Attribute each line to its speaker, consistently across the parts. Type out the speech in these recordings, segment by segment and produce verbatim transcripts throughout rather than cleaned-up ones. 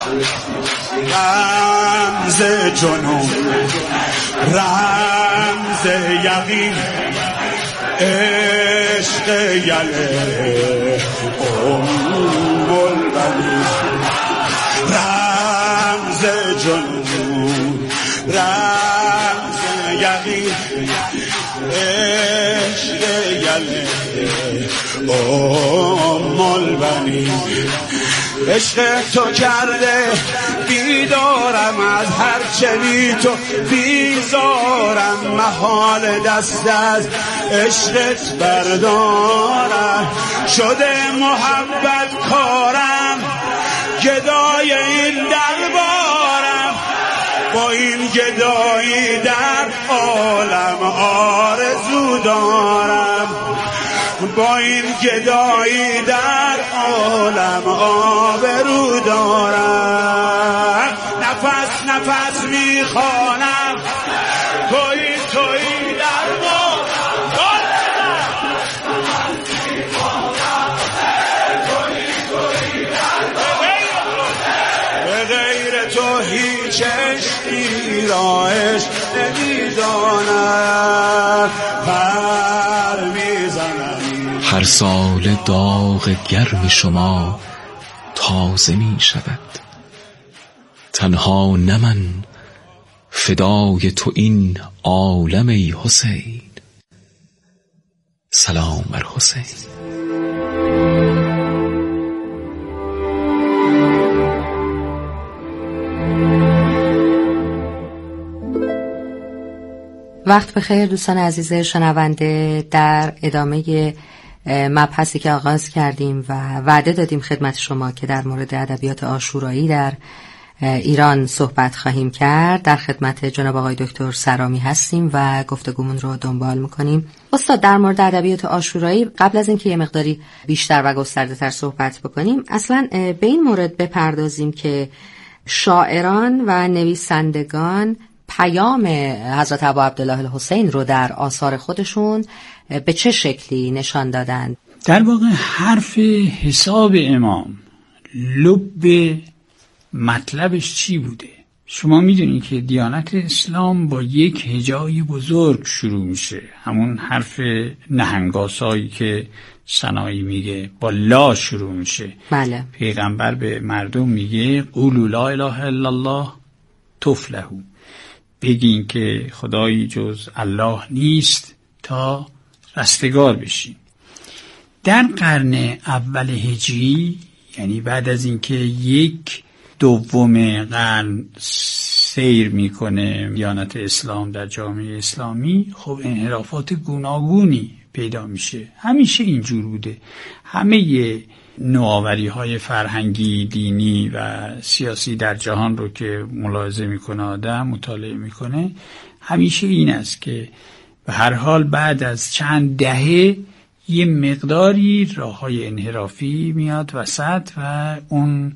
Speaker 1: رمز جنون، رمز یقین، عشق یله ام البنین. رمز جنون، رمز یقین، عشق یله ام البنین. عشق تو کرده بیدارم، از هر چنی تو بیزارم، محال دست از عشقت بردارم. شده محبت کارم، گدای این دربارم، با این گدایی در عالم آرزو دارم، با این گدایی در عالم آبرو دارم. نفس نفس میخوانم توی توی در به غیر تو هیچ عشقی را عشق نمیدانم. پر میزنم
Speaker 2: هر سال داغ گرم شما تازه می شود، تنها نه من فدای تو این عالم ای حسین. سلام بر حسین.
Speaker 3: وقت بخیر دوستان عزیز شنونده. در ادامه مبحثی که آغاز کردیم و وعده دادیم خدمت شما که در مورد ادبیات عاشورایی در ایران صحبت خواهیم کرد، در خدمت جناب آقای دکتر سرامی هستیم و گفتگومون رو دنبال میکنیم. استاد، در مورد ادبیات عاشورایی قبل از اینکه یه مقداری بیشتر و گسترده تر صحبت بکنیم، اصلا به این مورد بپردازیم که شاعران و نویسندگان پیام حضرت ابا عبدالله الحسین رو در آثار خودشون به چه شکلی نشان دادند؟
Speaker 4: در واقع حرف حساب امام لب مطلبش چی بوده؟ شما میدونید که دیانت اسلام با یک هجای بزرگ شروع میشه، همون حرف نهنگاسایی که سنایی میگه با لا شروع میشه.
Speaker 3: بله.
Speaker 4: پیغمبر به مردم میگه قولوا لا اله الا الله تفلحوا، بگین که خدایی جز الله نیست تا رستگار بشین. در قرن اول هجری، یعنی بعد از اینکه یک دوم قرن سیر میکنه دیانت اسلام در جامعه اسلامی، خب انحرافات گوناگونی پیدا میشه. همیشه اینجور بوده. همه نوآوری های فرهنگی، دینی و سیاسی در جهان رو که ملاحظه میکنه آدم، مطالعه میکنه، همیشه این است که به هر حال بعد از چند دهه یه مقداری راه های انحرافی میاد وسط و اون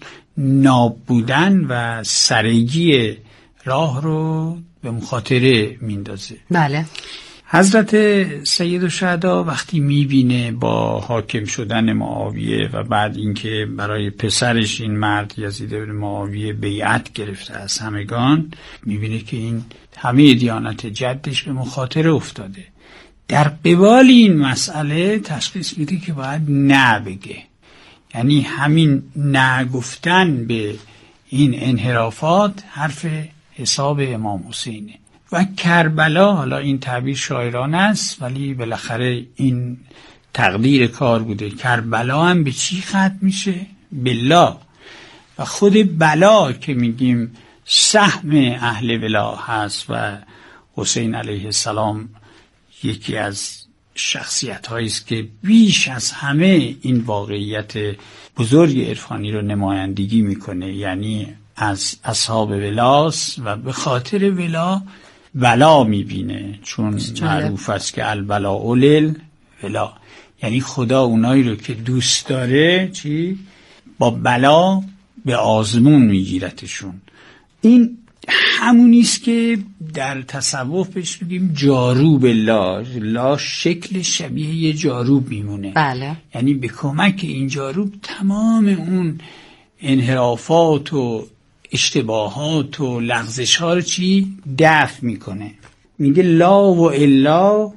Speaker 4: نابودن و سرگی راه رو به مخاطره میندازه.
Speaker 3: بله.
Speaker 4: حضرت سید الشهدا وقتی میبینه با حاکم شدن معاویه و بعد اینکه برای پسرش این مرد یزید بن معاویه بیعت گرفته از همگان، میبینه که این همه دیانت جدش به مخاطره افتاده. در قبال این مسئله تشخیص میده که باید نه بگه، یعنی همین نه گفتن به این انحرافات حرف حساب امام حسینه. و کربلا، حالا این تعبیر شاعرانه است ولی بالاخره این تقدیر کار بوده، کربلا هم به چی ختم میشه؟ بلا. و خود بلا که میگیم سهم اهل ولا هست و حسین علیه السلام یکی از شخصیت هایی است که بیش از همه این واقعیت بزرگ عرفانی رو نمایندگی میکنه، یعنی از اصحاب ولاست و به خاطر ولا ولا میبینه، چون معروف است که الولا اولل ولا، یعنی خدا اونایی رو که دوست داره چی؟ با بلا به آزمون میگیرتشون. این همونیست که در تصوف بهش میگیم جاروب لا. لا شکل شبیه یه جاروب میمونه.
Speaker 3: بله.
Speaker 4: یعنی به کمک این جاروب تمام اون انحرافات و اشتباهات و لغزش ها رو چی؟ دفع میکنه. میگه لا و الا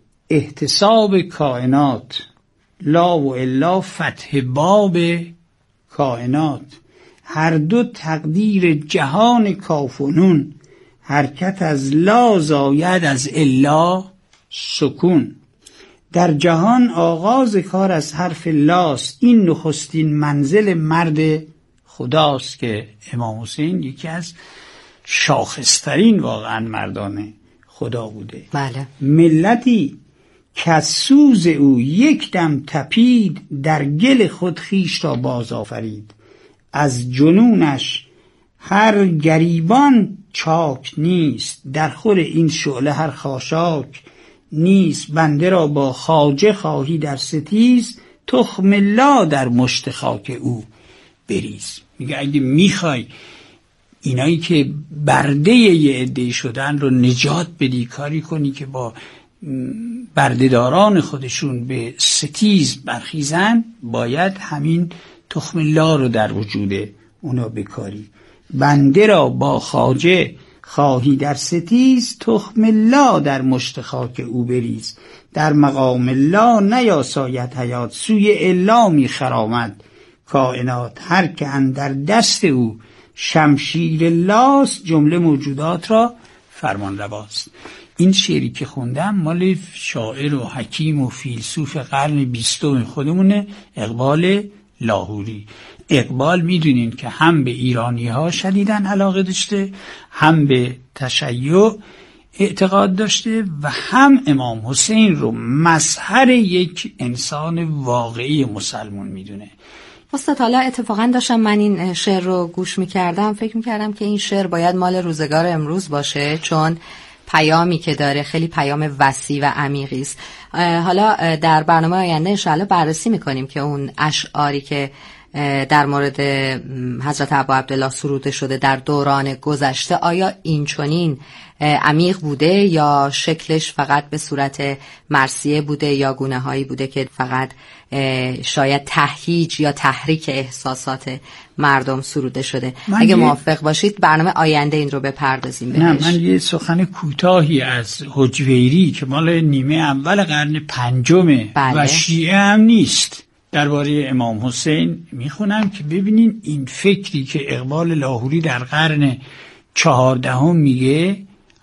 Speaker 4: احتساب کائنات، لا و الا فتح باب کائنات، هر دو تقدیر جهان کافنون، حرکت از لا زاید از الا سکون. در جهان آغاز کار از حرف لاست، این نخستین منزل مرد خداست که امام حسین یکی از شاخصترین واقعا مردان خدا بوده.
Speaker 3: بله.
Speaker 4: ملتی که سوز او یک دم تپید، در گل خود خویش را باز آفرید. از جنونش هر گریبان چاک نیست، در خور این شعله هر خاشاک نیست. بنده را با خواجه خواهی در ستیز، تخم لا در مشت خاک او بریز. میگه اگه میخوای اینایی که برده یه عده شدن رو نجات بدی، کاری کنی که با بردهداران خودشون به ستیز برخیزن، باید همین تخم لا رو در وجود اونا بکاری. بنده را با خواجه خواهی در ستیز، تخم لا در مشت خاک او بریز. در مقام لا نیاساید حیات، سوی الا می خرامد کائنات. هر که اندر دست او شمشیر لاست، جمله موجودات را فرمان رواست. این شعری که خوندم مال شاعر و حکیم و فیلسوف قرن بیستم خودمونه، اقبال لاهوری. اقبال میدونین که هم به ایرانی ها شدیداً علاقه داشته، هم به تشیع اعتقاد داشته و هم امام حسین رو مظهر یک انسان واقعی مسلمان میدونه.
Speaker 3: استاد حالا اتفاقا داشتم من این شعر رو گوش میکردم، فکر میکردم که این شعر باید مال روزگار امروز باشه، چون پیامی که داره خیلی پیام وسیع و عمیقی است. حالا در برنامه آینده انشاءالله بررسی میکنیم که اون اشعاری که در مورد حضرت ابا عبدالله سروده شده در دوران گذشته، آیا این چنین عمیق بوده یا شکلش فقط به صورت مرثیه بوده یا گونه هایی بوده که فقط شاید تهییج یا تحریک احساسات مردم سروده شده؟ اگه موافق باشید برنامه آینده این رو بپردازیم بهش.
Speaker 4: نه، من یه سخن کوتاهی از حجویری که مال نیمه اول قرن پنجمه
Speaker 3: بله.
Speaker 4: و شیعه هم نیست، درباره امام حسین میخونم که ببینین این فکری که اقبال لاهوری در قرن چهاردهم میگه،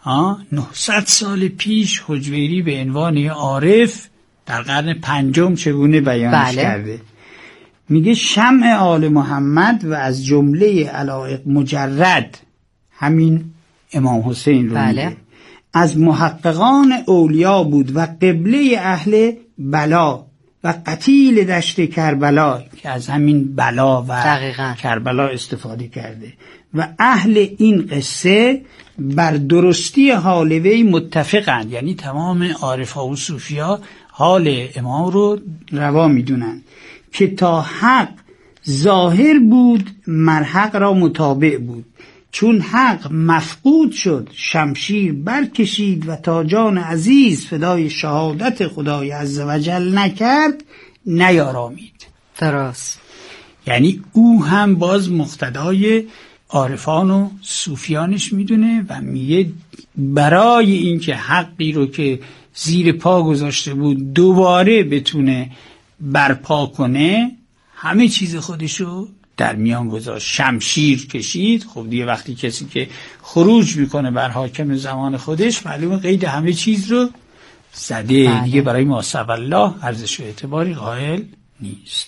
Speaker 4: نهصد سال پیش حجویری به عنوان عارف در قرن پنجم چگونه بیانش
Speaker 3: بله.
Speaker 4: کرده. میگه شمع آل محمد و از جمله علایق مجرد، همین امام حسین رو
Speaker 3: بله.
Speaker 4: میگه، از محققان اولیا بود و قبله اهل بلا و قتیل دشت کربلا، که از همین بلا و
Speaker 3: دقیقا.
Speaker 4: کربلا استفاده کرده و اهل این قصه بر درستی حال وی متفقند، یعنی تمام عارفا و صوفیا حال امام رو روا میدونن که تا حق ظاهر بود مرحق را متابع بود، چون حق مفقود شد شمشیر برکشید و تا جان عزیز فدای شهادت خدای عزوجل نکرد نیارامید.
Speaker 3: درست.
Speaker 4: یعنی او هم باز مقتدای عارفان و صوفیانش میدونه و میگه برای اینکه حقی رو که زیر پا گذاشته بود دوباره بتونه برپا کنه، همه چیز خودشو در میان گذاشت، شمشیر کشید. خب دیگه وقتی کسی که خروج میکنه بر حاکم زمان خودش، معلومه قید همه چیز رو زده. بله. دیگه برای ما سب الله ارزش و اعتباری قائل نیست.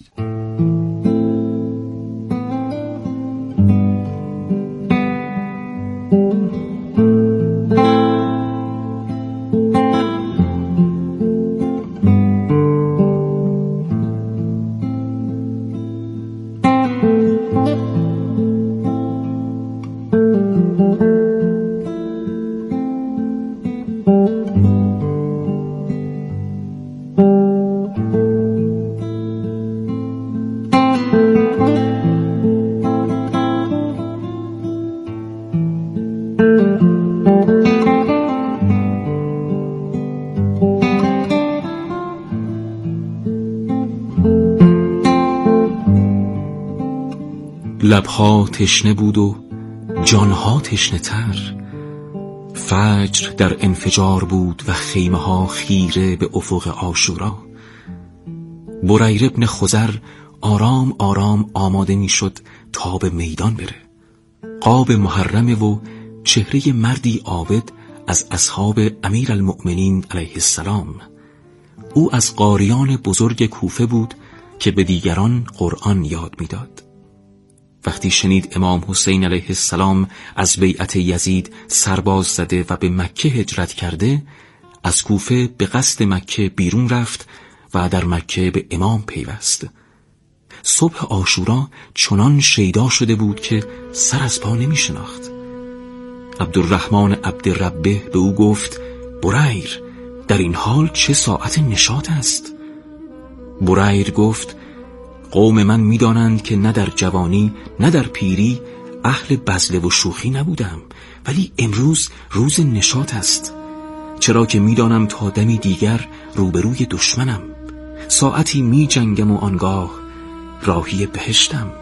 Speaker 2: لبها تشنه بود و جانها تشنه تر. فجر در انفجار بود و خیمه ها خیره به افق عاشورا. بریر ابن خزر آرام آرام آماده می شد تا به میدان بره. قاب محرمه و چهره مردی عابد از اصحاب امیر المؤمنین علیه السلام. او از قاریان بزرگ کوفه بود که به دیگران قرآن یاد میداد. وقتی شنید امام حسین علیه السلام از بیعت یزید سرباز زده و به مکه هجرت کرده، از کوفه به قصد مکه بیرون رفت و در مکه به امام پیوست. صبح عاشورا چنان شیدا شده بود که سر از پا نمی شناخت. عبدالرحمن عبدالربه به او گفت: بریر، در این حال چه ساعت نشاط است؟ بریر گفت: قوم من می دانند که نه در جوانی نه در پیری اهل بزله و شوخی نبودم، ولی امروز روز نشاط است، چرا که می دانم تا دمی دیگر روبروی دشمنم، ساعتی می جنگم و آنگاه راهی بهشتم.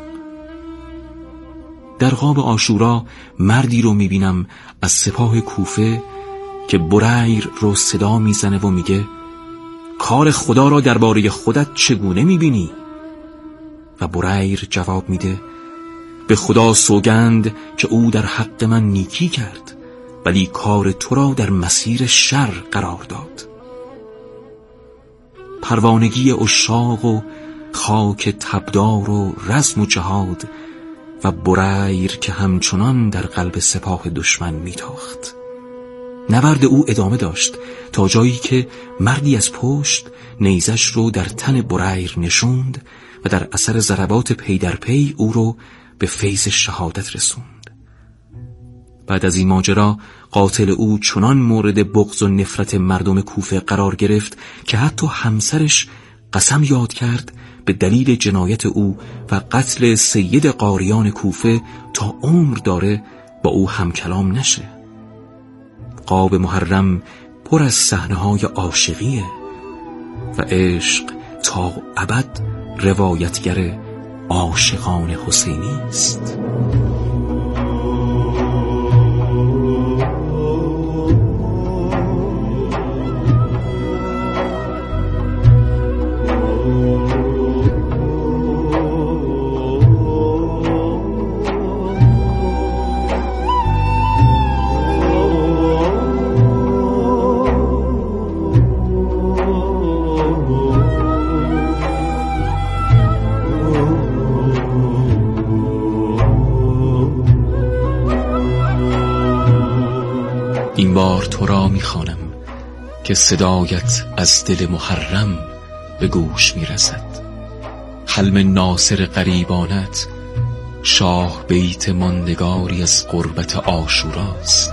Speaker 2: در قاب عاشورا مردی رو می بینم از سپاه کوفه که بریر رو صدا می زنه و میگه: کار خدا را درباره خودت چگونه می بینی؟ و بریر جواب میده: به خدا سوگند که او در حق من نیکی کرد، ولی کار تو را در مسیر شر قرار داد. پروانگی عشاق و خاک تبدار و رزم و جهاد و بریر که همچنان در قلب سپاه دشمن میتاخت. نبرد او ادامه داشت تا جایی که مردی از پشت نیزش رو در تن بریر نشوند و در اثر ضربات پی در پی او رو به فیض شهادت رسوند. بعد از این ماجرا قاتل او چنان مورد بغض و نفرت مردم کوفه قرار گرفت که حتی همسرش قسم یاد کرد به دلیل جنایت او و قتل سید قاریان کوفه تا عمر داره با او همکلام نشه. قاب محرم پر از صحنه‌های عاشقیه و عشق تا ابد روایتگر عاشقان حسینی است. این بار تو را میخوانم که صدایت از دل محرم به گوش میرسد. حلم ناصر غریبانت شاه بیت ماندگاری از قربت عاشوراست.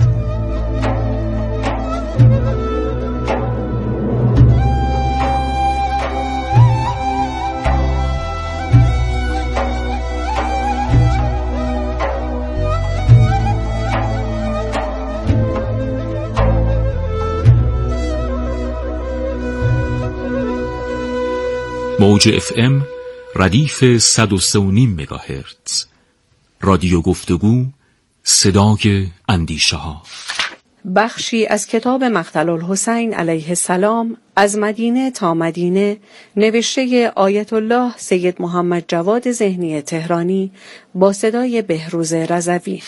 Speaker 2: موج اف ام ردیف صد و سه و نیم مگاهرتز. رادیو گفتگو، صدای اندیشه ها.
Speaker 5: بخشی از کتاب مقتل الحسین علیه السلام از مدینه تا مدینه، نوشته آیت الله سید محمد جواد ذهنی تهرانی با صدای بهروز رضوی.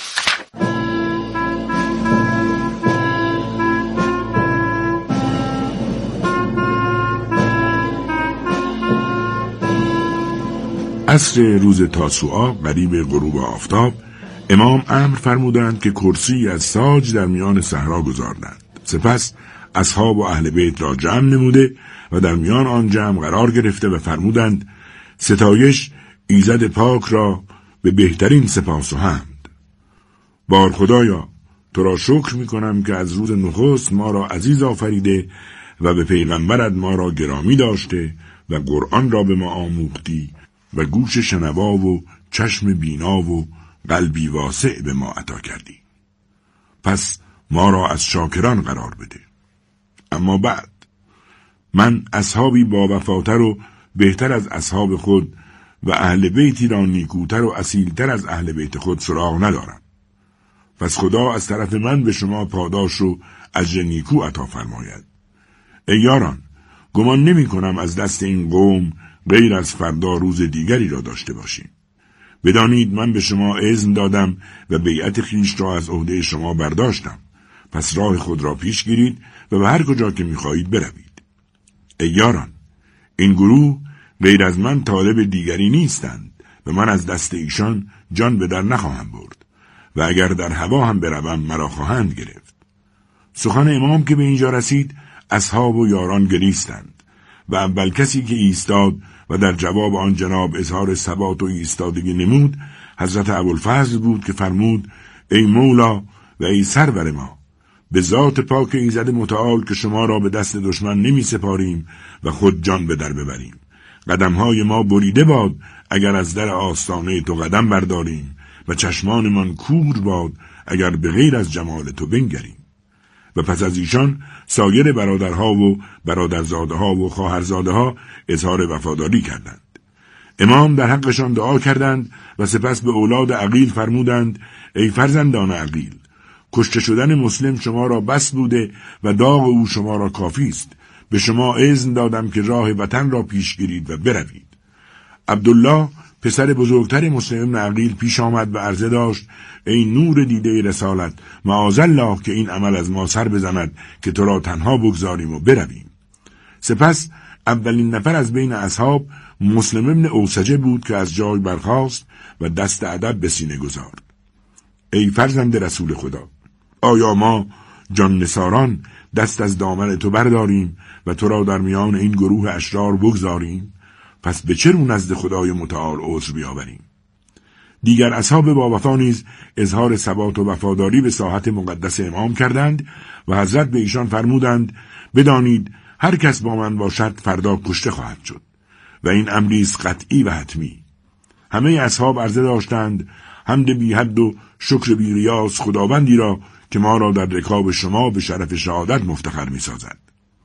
Speaker 6: عصر روز تاسوعا قریب غروب آفتاب، امام امر فرمودند که کرسی از ساج در میان صحرا گذاردند. سپس اصحاب و اهل بیت را جمع نموده و در میان آن جمع قرار گرفته و فرمودند: ستایش ایزد پاک را به بهترین سپاس و حمد. بار خدایا، تو را شکر می کنم که از روز نخست ما را عزیز آفریده و به پیغمبرت ما را گرامی داشته و قرآن را به ما آموختی و گوش شنوا و چشم بینا و قلبی واسع به ما عطا کردی. پس ما را از شاکران قرار بده. اما بعد من اصحابی با وفاتر و بهتر از اصحاب خود و اهل بیتی را نیکوتر و اصیلتر از اهل بیت خود سراغ ندارم. پس خدا از طرف من به شما پاداش رو اجر نیکو عطا فرماید. ای یاران، گمان نمی کنم از دست این قوم غیر از فردا روز دیگری را داشته باشیم. بدانید من به شما اذن دادم و بیعت خویش را از عهده شما برداشتم. پس راه خود را پیش گیرید و به هر کجا که می‌خواهید بروید. ای یاران، این گروه غیر از من طالب دیگری نیستند و من از دست ایشان جان به در نخواهم برد و اگر در هوا هم بروم مرا خواهند گرفت. سخن امام که به اینجا رسید، اصحاب و یاران گریستند و اول کسی که ایستاد و در جواب آن جناب اظهار ثبات و ایستادگی نمود حضرت ابوالفضل بود که فرمود: ای مولا و ای سرور ما، به ذات پاک ایزد متعال که شما را به دست دشمن نمی سپاریم و خود جان به در ببریم. قدمهای ما بریده باد اگر از در آستانه تو قدم برداریم و چشمانمان کور باد اگر به غیر از جمال تو بنگریم. و پس از ایشان سایر برادرها و برادرزاده‌ها و خواهرزاده‌ها اظهار وفاداری کردند. امام در حقشان دعا کردند و سپس به اولاد عقیل فرمودند: ای فرزندان عقیل، کشته شدن مسلم شما را بس بوده و داغ او شما را کافی است. به شما اذن دادم که راه وطن را پیش گیرید و بروید. عبدالله پسر بزرگتر مسلم ابن عقیل پیش آمد و عرضه داشت: ای نور دیده رسالت، معاذالله که این عمل از ما سر بزند که تو را تنها بگذاریم و برویم. سپس اولین نفر از بین اصحاب مسلم ابن اوسجه بود که از جای برخاست و دست ادب به سینه گذارد. ای فرزند رسول خدا، آیا ما جان نثاران دست از دامن تو برداریم و تو را در میان این گروه اشرار بگذاریم؟ پس به چه رو نزد خدای متعال عذر بیاوریم؟ دیگر اصحاب با وفا نیز اظهار ثبات و وفاداری به ساحت مقدس امام کردند و حضرت به ایشان فرمودند: بدانید هر کس با من باشد فردا کشته خواهد شد و این امری است قطعی و حتمی. همه اصحاب عرضه داشتند: حمد بی حد و شکر بی ریاض خداوندی را که ما را در رکاب شما به شرف شهادت مفتخر می سازد.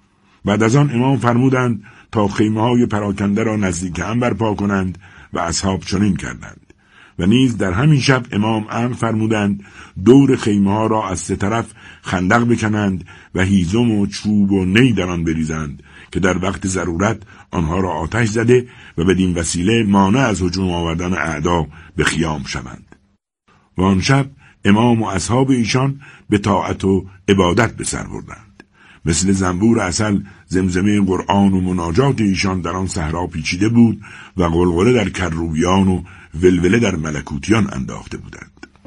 Speaker 6: بعد از آن امام فرمودند تا خیمه های پراکنده را نزدیک هم برپا کنند و اصحاب چنین کردند. و نیز در همین شب امام امر فرمودند دور خیمه ها را از سه طرف خندق بکنند و هیزم و چوب و نی در آن بریزند که در وقت ضرورت آنها را آتش زده و بدین وسیله مانع از هجوم آوردن اعدا به خیام شوند. و آن شب امام و اصحاب ایشان به طاعت و عبادت به سر بردند. مثل زنبور عسل زمزمه قرآن و مناجات ایشان در آن صحرا پیچیده بود و غلغله در کروبیان و ولوله در ملکوتیان انداخته بودند.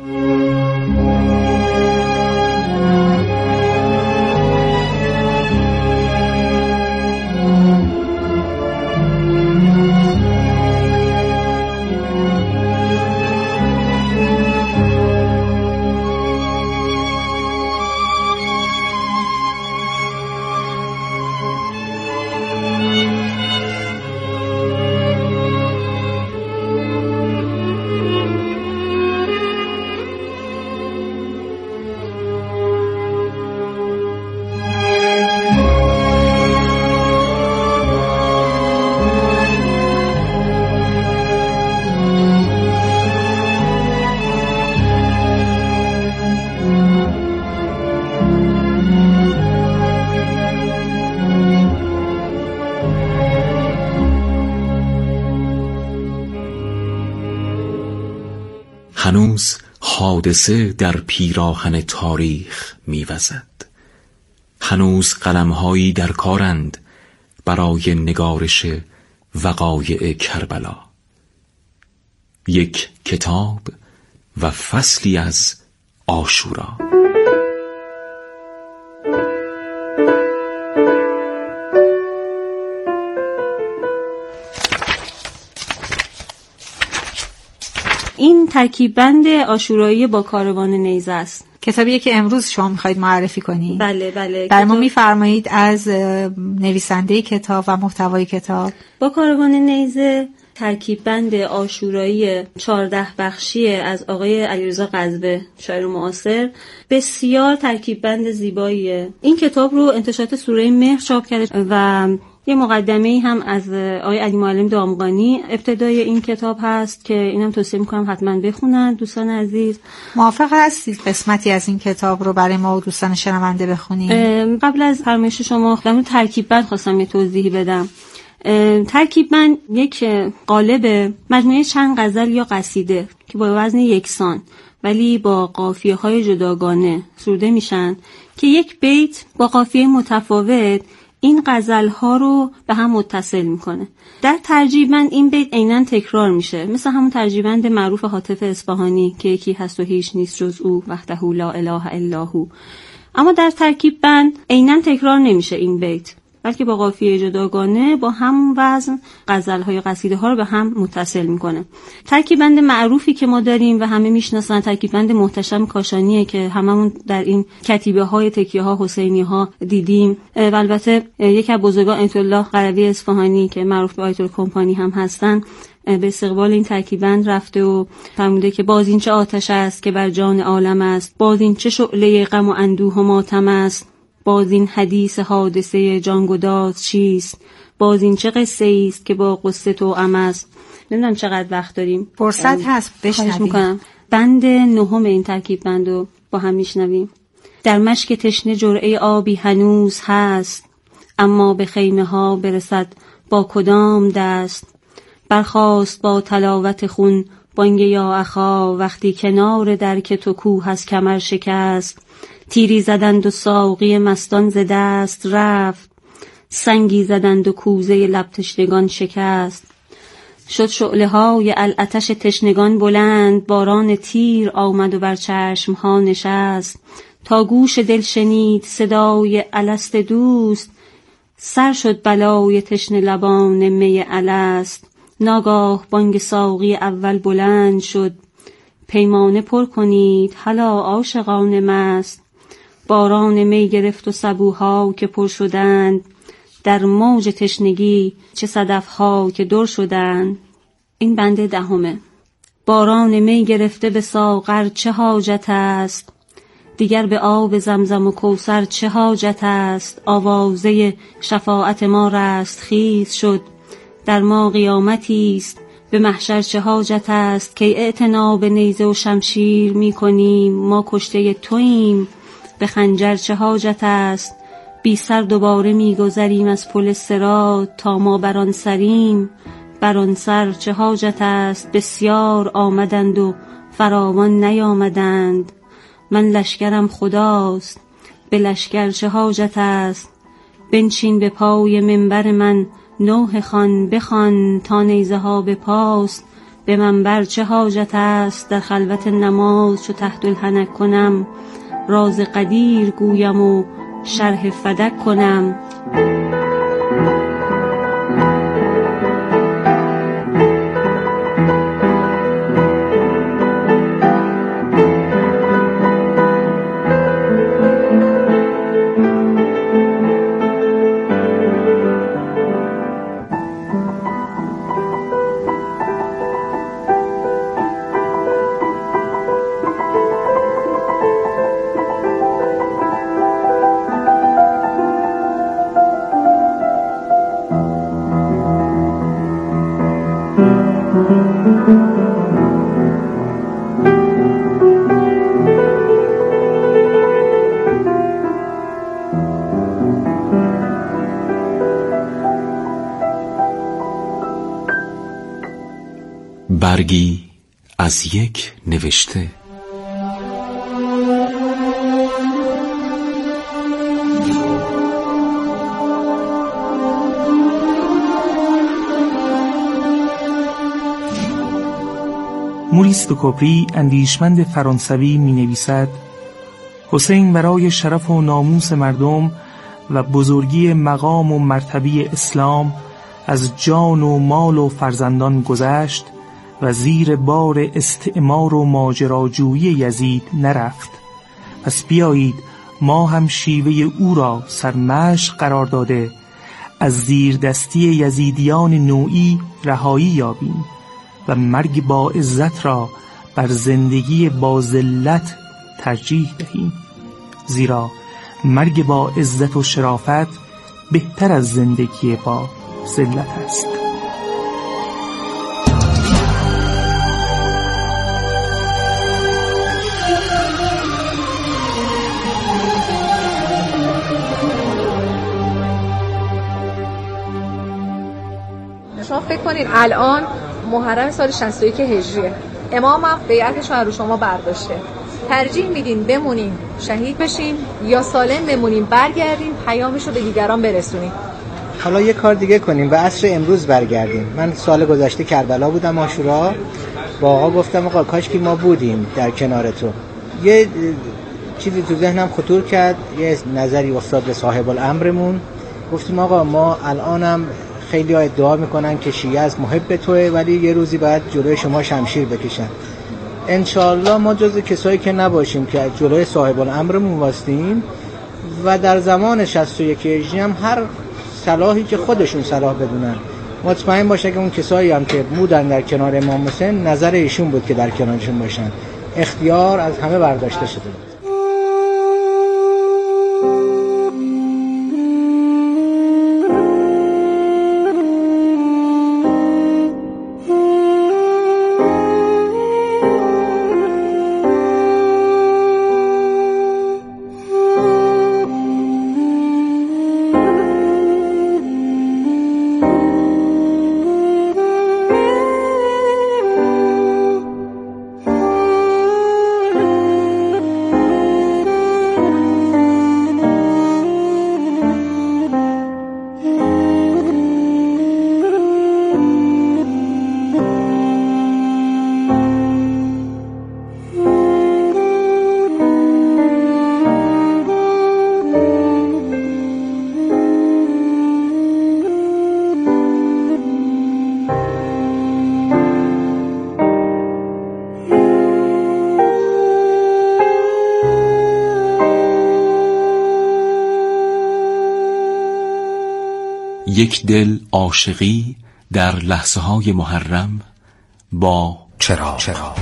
Speaker 2: هنوز حادثه در پیراهن تاریخ می‌وزد. هنوز قلم‌هایی در کارند برای نگارش وقایع کربلا. یک کتاب و فصلی از عاشورا.
Speaker 7: این ترکیب بند عاشورایی با کاروان نیزه است.
Speaker 8: کتابی که امروز شما می‌خواید معرفی کنید.
Speaker 7: بله بله.
Speaker 8: بر ما می‌فرمایید از نویسنده کتاب و محتوای کتاب.
Speaker 7: با کاروان نیزه ترکیب بند عاشورایی چهارده بخشی از آقای علیرضا قزوه، شاعر معاصر. بسیار ترکیب بند زیباییه. این کتاب رو انتشارات سوره مهر چاپ کرده و یه مقدمه‌ای هم از آقای علی معلم دامغانی ابتدای این کتاب هست که اینم توصیه میکنم حتما بخونن دوستان عزیز.
Speaker 8: موافق هستید قسمتی از این کتاب رو برای ما و دوستان شنونده بخونیم؟
Speaker 7: قبل از فرمایش شما در مورد ترکیب بند خواستم یه توضیحی بدم. ترکیب بند یک قالب مجموعه چند غزل یا قصیده که با وزن یکسان ولی با قافیه‌های جداگانه سروده میشن که یک بیت با قافیه متفاوت این غزل‌ها رو به هم متصل میکنه. در ترجیب بند این بیت عیناً تکرار میشه، مثل همون ترجیب بند معروف حاطف اصفهانی که یکی هست و هیچ نیست جز او وحده لا اله الا هو. اما در ترکیب بند عیناً تکرار نمیشه این بیت، بلکه با قافیه جداگانه با هم وزن غزل‌ها یا قصیده‌ها رو به هم متصل میکنه. ترکیب بند معروفی که ما داریم و همه میشناسن ترکیب بند محتشم کاشانیه که هممون در این کتیبه‌های تکیه‌ها حسینی‌ها دیدیم و البته یکی از بزرگان آیت الله قروی اصفهانی که معروف به آیت الکمپانی هم هستن به استقبال این ترکیب بند رفته و فرموده که باز این چه آتش است که بر جان عالم است، باز این چه شعله غم و اندوه و ماتم است، باز این حدیث حادثه جانگداز چیست، باز این چه قصه است که با قصه توأم است. نمیدونم چقدر وقت داریم،
Speaker 8: فرصت هست بشنویم.
Speaker 7: بند نهم این ترکیب بند رو با هم میشنویم. در مشک تشنه جرعه آبی هنوز هست، اما به خیمه ها برسد با کدام دست، برخاست با تلاوت خون بانگ یا اخا، وقتی کنار درک تو کوه از کمر شکست، تیری زدند و ساقی مستان ز دست رفت، سنگی زدند و کوزه لب تشنگان شکست، شد شعله های العتش تشنگان بلند، باران تیر آمد و بر چشم ها نشست، تا گوش دل شنید صدای الست دوست، سر شد بلای تشنه لبان می الست، ناگاه بانگ ساقی اول بلند شد، پیمانه پر کنید هلا عاشقان مست، باران می گرفت و سبوها که پر شدند، در موج تشنگی چه صدفها که در شدند. این بند دهمه. باران می گرفته به ساغر چه حاجت است، دیگر به آب زمزم و کوثر چه حاجت است، آوازه شفاعت ما رست خیز شد، در ما قیامتی است به محشر چه حاجت است، که اعتنا به نیزه و شمشیر می کنیم، ما کشته توییم به خنجر چه حاجت است، بی سر دوباره می گذریم از پل صراط، تا ما بران سریم بران سر چه حاجت است، بسیار آمدند و فراوان نیامدند، من لشکرم خداست به لشکر چه حاجت است، بنشین به پای منبر من نوح خوان بخوان، تا نیزه ها به پاست به منبر چه حاجت است، در خلوت نماز چو تحت الحنک کنم، راز قدیر گویم و شرح فدک کنم.
Speaker 2: برگی از یک نوشته.
Speaker 9: موریس دوکوپری اندیشمند فرانسوی می نویسد: حسین برای شرف و ناموس مردم و بزرگی مقام و مرتبه اسلام از جان و مال و فرزندان گذشت و زیر بار استعمار و ماجراجویی یزید نرفت. پس بیایید ما هم شیوه او را سرمشق قرار داده از زیر دستی یزیدیان نوعی رهایی یابیم و مرگ با عزت را بر زندگی با ذلت ترجیح دهیم، زیرا مرگ با عزت و شرافت بهتر از زندگی با ذلت است.
Speaker 10: شما فکر کنید الان محرم سال شصت و یک هجریه، امام هم بیعتش رو شما برداشته، ترجیح میدین بمونین شهید بشین یا سالم بمونین برگردین پیامش رو به دیگران برسونین؟
Speaker 11: حالا یه کار دیگه کنیم، به عصر امروز برگردیم. من سال گذشته کربلا بودم، عاشورا، با آقا گفتم آقا کاش که ما بودیم در کنار تو. یه چیزی تو ذهنم خطور کرد، یه نظری افتاد به صاحب الامرمون، گفتیم آقا ما الانم خیلی ها ادعا میکنن که شیعه از محب توه، ولی یه روزی باید جلوی شما شمشیر بکشن. انشالله ما جز کسایی که نباشیم که جلوی صاحب الامرمون واسطیم و در زمان شصت و یک هجری هم هر صلاحی که خودشون صلاح بدونن مطمئن باشه که اون کسایی هم که بودن در کنار امام حسین نظر ایشون بود که در کنارشون باشن. اختیار از همه برداشته شده بود.
Speaker 2: یک دل عاشقی در لحظه های محرم با چراغ, چراغ.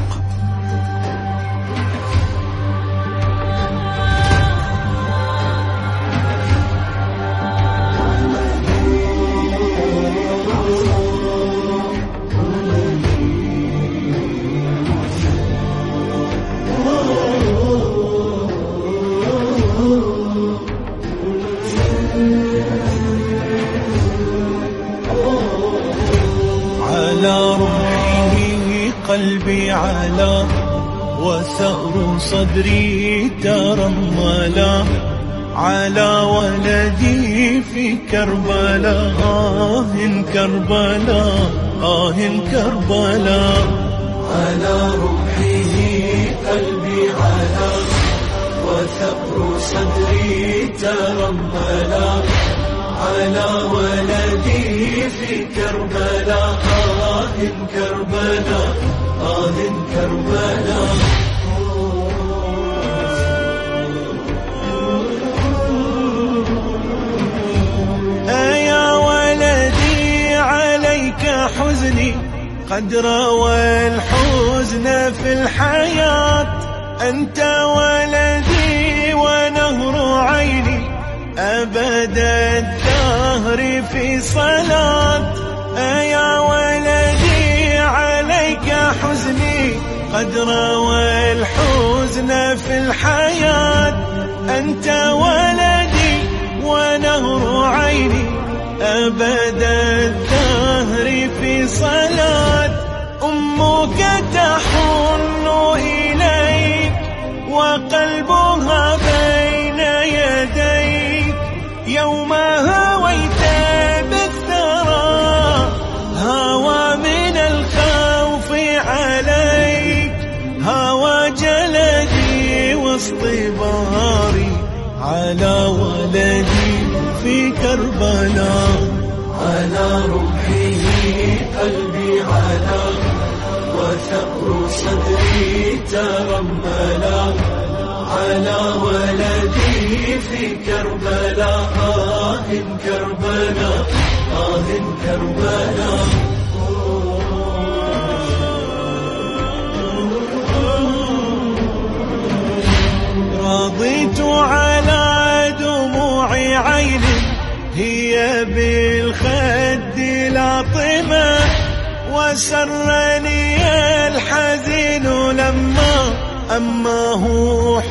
Speaker 1: قلبي على وثأر صدري ترملا على ولدي في كربلاء آه كربلاء آه كربلاء على روحه قلبي على وثأر صدري ترملا على ولدي في كربلاء آه كربلاء آه كربلاء يا ولدي عليك حزني قد روى الحزن في الحياة أنت ولدي ونهر عيني أبد الدهر في صلاة يا ولدي عليك حزني قد روى الحزن في الحياة أنت ولدي ونهر عيني أبد الدهر في صلاة أمك تحن إليك وقلبها بين يديك يوم هويت بالثرى هوى من الخوف عليك هوى جلدي وسط بهاري على ولدي في كربلاء على روحه قلبي على وثأر صدري ترملا على ولدي في كربلاء آه كربلاء آه كربلاء رضيت على دموع عيني هي بالخد لاطمة وسرني الحزين لما أما هو